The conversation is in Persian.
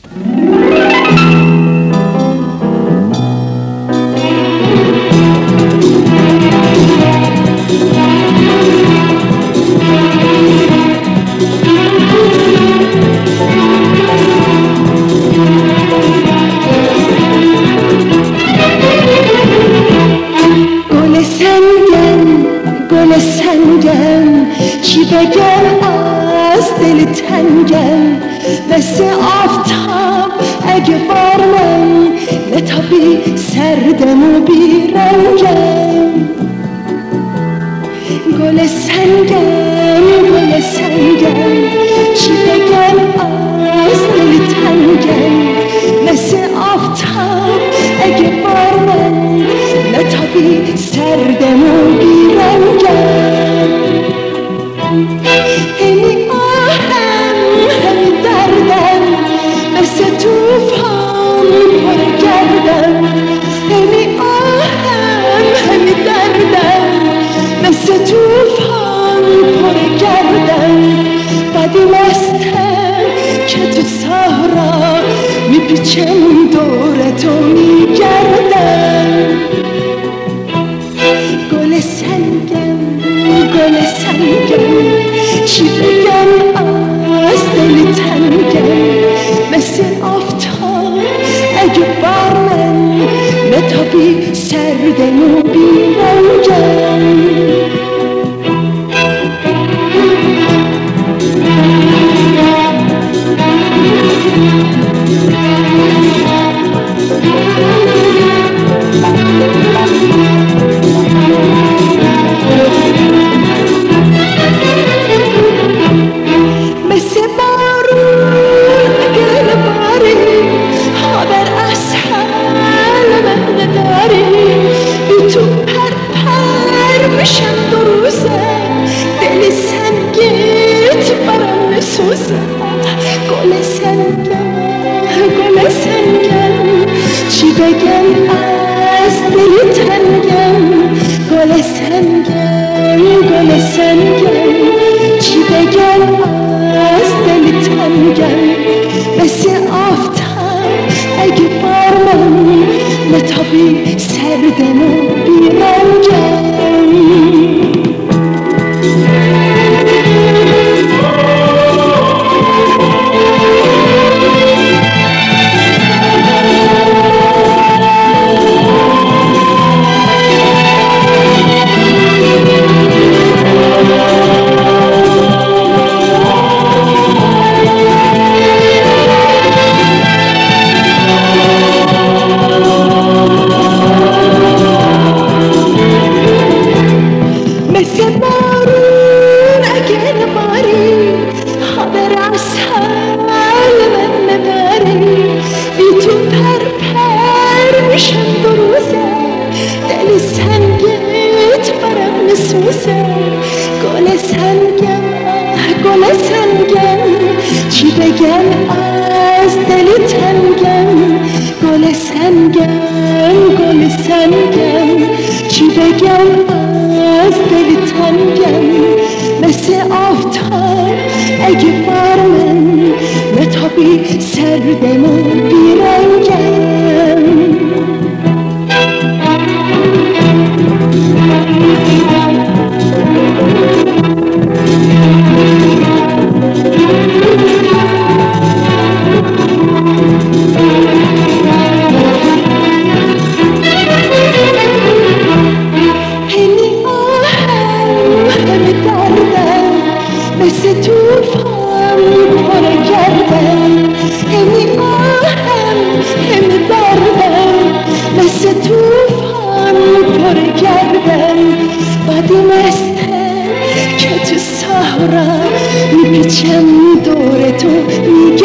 گل سنگم چی بگم از دل تنگم، مثل آفتاب اگه بار من نتابی سردم و بیرنگم. گل سنگم چی بگم از دل تنگم، مثل آفتاب اگه بار من نتابی سردم و بیرنگم. همی آهم همی دردم، مثل توفان پر گردم. همی آهم همی دردم، مثل توفان پر گردم. بدی مستم که تو صحرا میپیچم دور تو میگردم. گل سنگم چی بگم از دل تنگم، مثل آفتاب اگه بر من نتابی سردم و بیرنگم. گل سنگم چی بگم از دل تنگم. گل سنگم چی بگم از دل تنگم، مثل آفتاب اگه بار من نتابی سردم و بیرنگم. مثل بارون اگه نباری، خبر از حال من نبری. بی تو پر میشم دو روزه، دل سنگت برم نسوزه. گل سنگم چی بگم از دل تنگم. گل سنگم چی بگم از دل تنگم، مثل آفتاب اگه بر من نتابی سردم و بیرنگم. مثل توفان پر گردم. همی آهم همی دردم، مثل توفان پر گردم. بدی مستم که تو صحرا میپیچم دور تو میگردم.